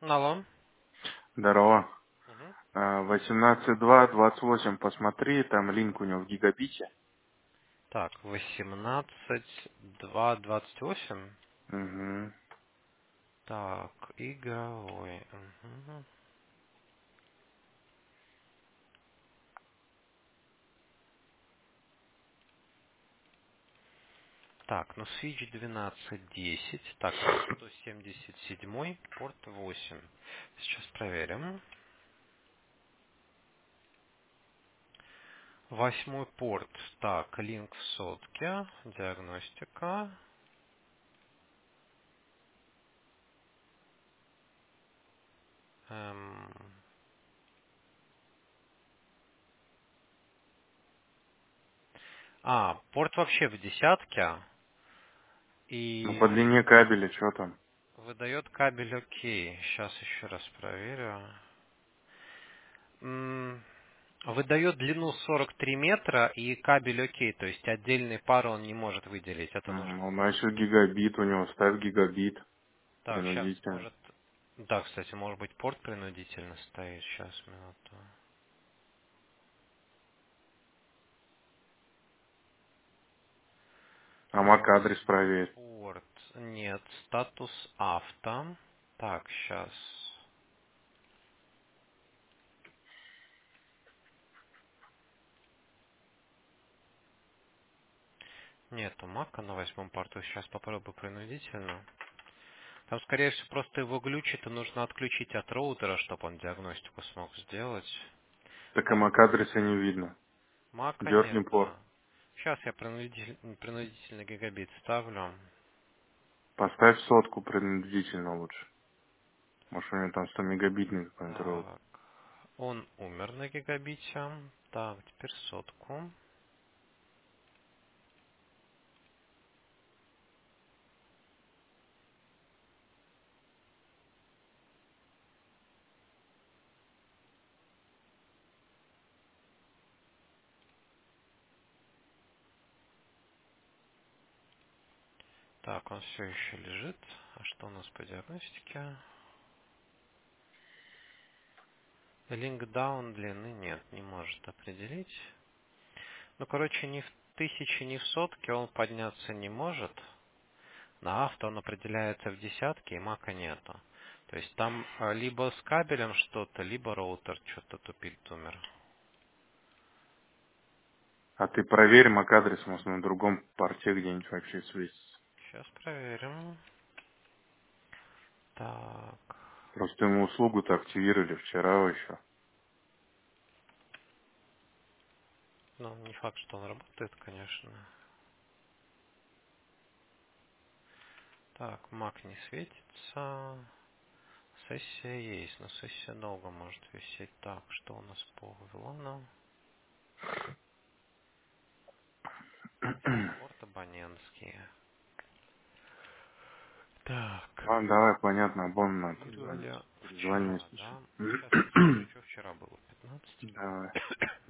Алло. Здорово. Мгм. 18.2.28, посмотри, там линк у него в гигабите. Так, 18.2.28. Угу. Так, игровой. Мгм. Так, ну Switch 12.10. Так, порт 177, порт 8. Сейчас проверим. Восьмой порт. Так, линк в сотке. Диагностика. Эм, порт вообще в десятке. Ну, по И длине кабеля, что там? выдает кабель окей. Сейчас еще раз проверю. Выдает длину 43 метра и кабель окей, то есть отдельный пар он не может выделить, это нужно. Ну, значит, гигабит у него, ставь гигабит. Так, сейчас, Принудительно. может... Да, кстати, может быть порт принудительно стоит, сейчас, минуту. А MAC-адрес Восьмой проверь. порт, нет, статус авто. Так, сейчас. Нету мака на восьмом порту, сейчас попробую принудительно. Там, скорее всего, просто его глючит, и нужно отключить от роутера, чтобы он диагностику смог сделать. Так и Так, MAC-адреса не видно. мака Дерни порт. нету. Сейчас я принудительно гигабит ставлю. Поставь сотку принудительно лучше. Может, у него там 100 мегабитный какой-нибудь роут. Так, он умер на гигабите. Так, теперь сотку. Так, он все еще лежит. А что у нас по диагностике? Линкдаун длины нет, не может определить. Ну, короче, ни в тысячи, ни в сотке он подняться не может. На авто он определяется в десятке, и мака нету. То есть там либо с кабелем что-то, либо роутер что-то тупит, умер. А ты проверь MAC-адрес, может, на другом порте где-нибудь вообще светится. Сейчас проверим. Так. Просто ему услугу-то активировали вчера еще. Ну, не факт, что он работает, конечно. Так, Mac не светится. Сессия есть, но сессия долго может висеть. Так, что у нас по Вавилону? Саппорт абонентские. Так, Ладно, давай, понятно, Бон надо позвонить. активировали Перезвони, вчера, если да? что. Сейчас я скажу, что вчера было. 15. Давай.